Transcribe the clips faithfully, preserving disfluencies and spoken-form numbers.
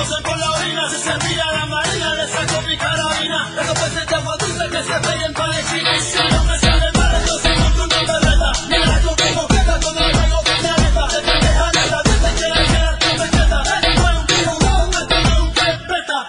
conocen por la orina. Se servía la marina, le sacó mi carabina. Esos peces de agua dulce que se peguen para el chino. Si no me sale mal, entonces monto una berreta. Mira yo que completa cuando le traigo canaleta. Se pendeja de la dieta y quiere quedar tu pesqueta. Esto no es un tiburón, esto no es un pepeta.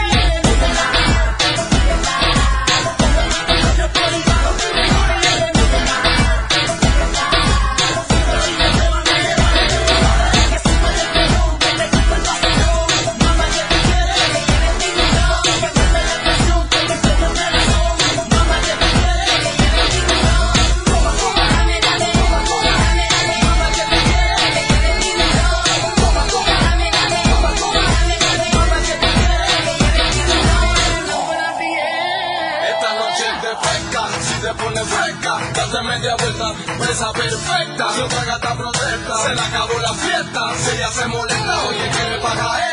Si te pones fresca, date media vuelta, presa perfecta. Si otra gata protesta, se le acabó la fiesta. Si ella se molesta, oye, ¿quién le paga